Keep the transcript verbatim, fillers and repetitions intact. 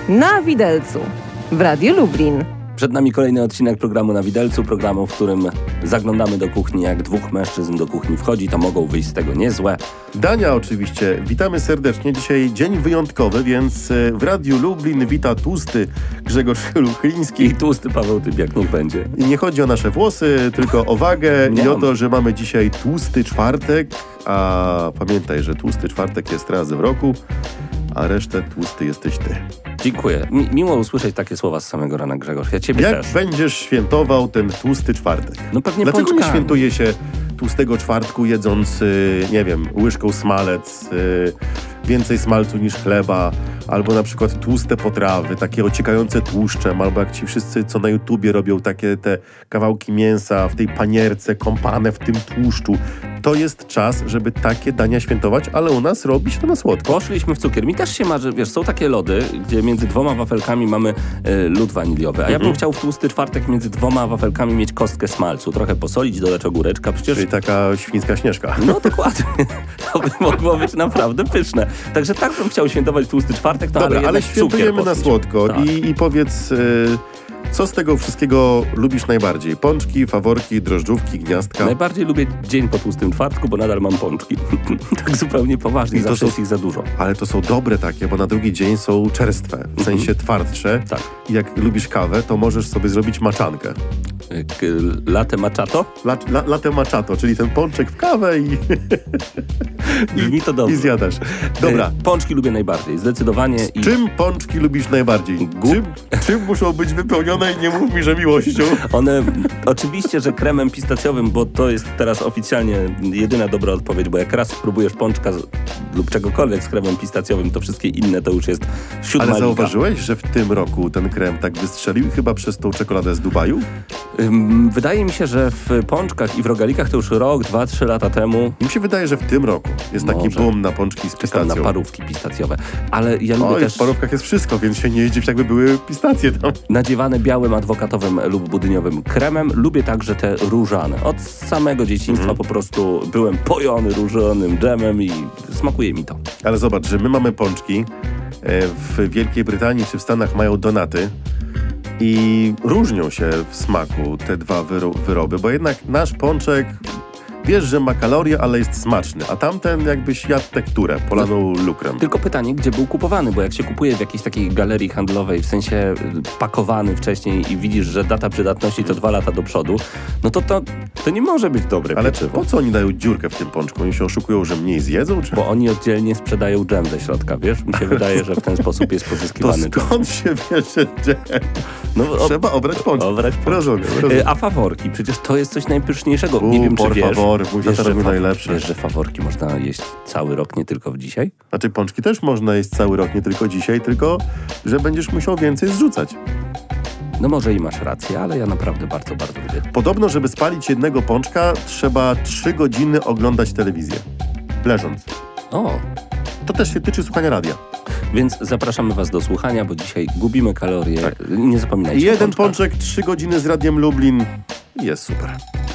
Na widelcu w Radiu Lublin. Przed nami kolejny odcinek programu Na Widelcu, programu, w którym zaglądamy do kuchni. Jak dwóch mężczyzn do kuchni wchodzi, to mogą wyjść z tego niezłe dania oczywiście. Witamy serdecznie. Dzisiaj dzień wyjątkowy, więc w Radiu Lublin wita tłusty Grzegorz Luchyński. I tłusty Paweł Typiak, niech będzie. I nie chodzi o nasze włosy, tylko o wagę i o to, że mamy dzisiaj tłusty czwartek, a pamiętaj, że tłusty czwartek jest raz w roku, a resztę tłusty jesteś ty. Dziękuję. Mi- miło usłyszeć takie słowa z samego rana, Grzegorz. Ja ciebie Jak też. będziesz świętował ten tłusty czwartek? No pewnie Dlaczego pączkami. nie świętuje się tłustego czwartku jedząc, y, nie wiem, łyżką smalec, y, więcej smalcu niż chleba, albo na przykład tłuste potrawy, takie ociekające tłuszczem, albo jak ci wszyscy, co na YouTubie robią takie te kawałki mięsa w tej panierce, kąpane w tym tłuszczu. To jest czas, żeby takie dania świętować, ale u nas robi się to na słodko. Poszliśmy w cukier. Mi też się marzy, wiesz, są takie lody, gdzie między dwoma wafelkami mamy e, lód waniliowy, a ja bym chciał w tłusty czwartek między dwoma wafelkami mieć kostkę smalcu, trochę posolić, dodać ogóreczka, przecież... Czyli taka świńska śnieżka. No dokładnie. To by mogło być naprawdę pyszne. Także tak bym chciał świętować tłusty czwartek, no Dobra, ale, ale jednak w cukier świętujemy na poszliśmy. słodko. Tak. I, I powiedz, y, co z tego wszystkiego lubisz najbardziej? Pączki, faworki, drożdżówki, gniazdka? Najbardziej lubię dzień po tłustym czwartku, bo nadal mam pączki. Tak zupełnie poważnie, I to zawsze są- jest ich za dużo. Ale to są dobre takie, bo na drugi dzień są czerstwe, w sensie twardsze. Tak. I jak lubisz kawę, to możesz sobie zrobić maczankę. K- Latte macchiato? La, la, latte macchiato, czyli ten pączek w kawę i, Brzmi to dobrze. i zjadasz. Dobra. E, Pączki lubię najbardziej, zdecydowanie. I Czym pączki lubisz najbardziej? Gu- Czym, czym muszą być wypełnione i nie mów mi, że miłością. one, oczywiście, że kremem pistacjowym, bo to jest teraz oficjalnie jedyna dobra odpowiedź, bo jak raz spróbujesz pączka z, lub czegokolwiek z kremem pistacjowym, to wszystkie inne to już jest siódma Ale liga. zauważyłeś, że w tym roku ten krem tak wystrzelił chyba przez tą czekoladę z Dubaju? Ym, Wydaje mi się, że w pączkach i w rogalikach to już rok, dwa, trzy lata temu Mi się wydaje, że w tym roku jest taki Może. boom na pączki z czekam pistacją. na parówki pistacjowe. Ale ja lubię No i też w parówkach jest wszystko, więc się nie jeździ, jakby były pistacje tam. nadziewane białym, adwokatowym lub budyniowym kremem. Lubię także te różane. Od samego dzieciństwa Mhm. po prostu byłem pojony różanym dżemem i smakuje mi to. Ale zobacz, że my mamy pączki, e, w Wielkiej Brytanii czy w Stanach mają donaty i różnią się w smaku te dwa wyro- wyroby, bo jednak nasz pączek, wiesz, że ma kalorie, ale jest smaczny, a tamten jakbyś jadł tekturę polaną lukrem. Tylko pytanie, gdzie był kupowany, bo jak się kupuje w jakiejś takiej galerii handlowej, w sensie y, pakowany wcześniej i widzisz, że data przydatności to dwa lata do przodu, no to to, to nie może być dobre Ale pieczywo. po co oni dają dziurkę w tym pączku? Oni się oszukują, że mniej zjedzą? Czy... Bo oni oddzielnie sprzedają dżem ze środka, wiesz? Mi się wydaje, że w ten sposób jest To pozyskiwany dżem. skąd się bierze dżem? No, o- Trzeba obrać pączek. Obrać pączek. Rozumiem, rozumiem. Y, A faworki, przecież to jest coś najpyszniejszego. U, nie wiem, czy por wiesz, favor, mój wiesz, tata że robił fa- najlepsze. wiesz, że faworki można jeść cały rok, nie tylko w dzisiaj? Znaczy pączki też można jeść cały rok, nie tylko dzisiaj, tylko że będziesz musiał więcej zrzucać. No może i masz rację, ale ja naprawdę bardzo, bardzo lubię. Podobno, żeby spalić jednego pączka, trzeba trzy godziny oglądać telewizję. Leżąc. O, To też się tyczy słuchania radia. więc zapraszamy was do słuchania, bo dzisiaj gubimy kalorie. Tak. Nie zapominajcie o Jeden pączkach. pączek, trzy godziny z Radiem Lublin i jest super.